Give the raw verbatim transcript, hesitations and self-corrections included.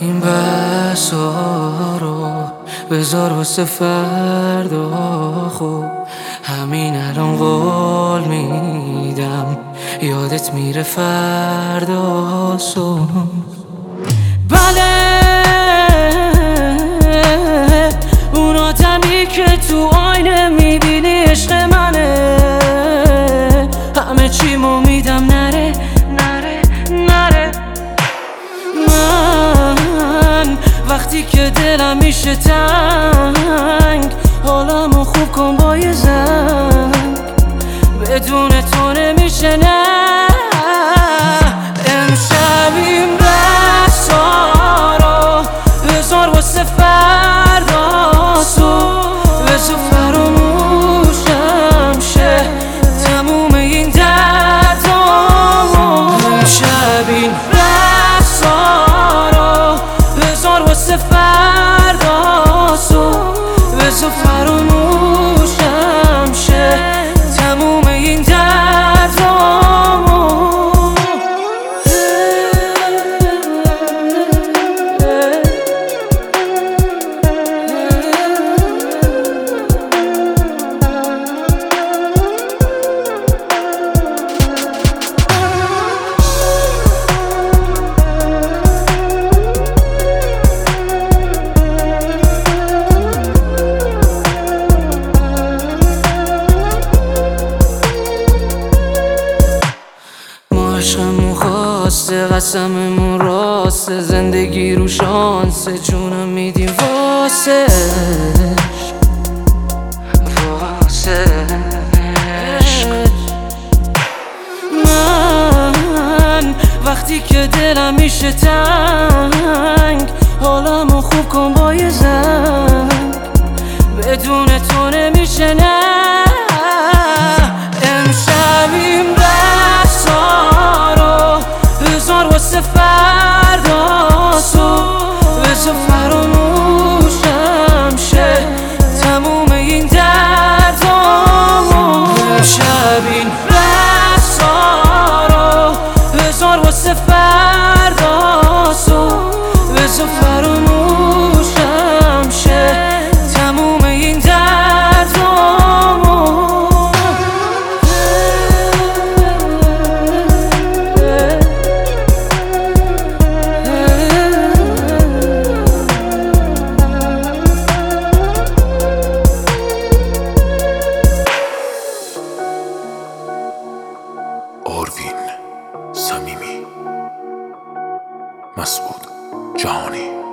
این بحثا رو بذار واسه فردا. خوب همین الان قول میدم یادت میره فردا صبح. بله اون آدمی که تو آینه میبینی عشق منه، همه چیمو میدم نره نره نره. من وقتی که دلم میشه تنگ حالمو خوب کن با یه زنگ، بدون تو نمیشه نه. امشب این بحثا رو بذار واسه فردا صبح، بذار فراموشم شه تموم این دردامو. امشب این بحثا رو بذار واسه فردا صبح، بذار فراموشم شه تموم این دردامو. عشقمون خواسته قسممون راسته، زندگی رو شانسه جونم میدیم واسه واسه من وقتی که دلم میشه تنگ حالمو خوب کن با یه زنگ، بدون تو نمیشه نه. امشب این واسه فردا صبح، بذار فراموشم شه تموم این دردامو. امشب این بحثا رو بذار واسه فردا صبح، بذار فراموشم شه تموم این دردامو. آروین صمیمی، مسعود جهانی.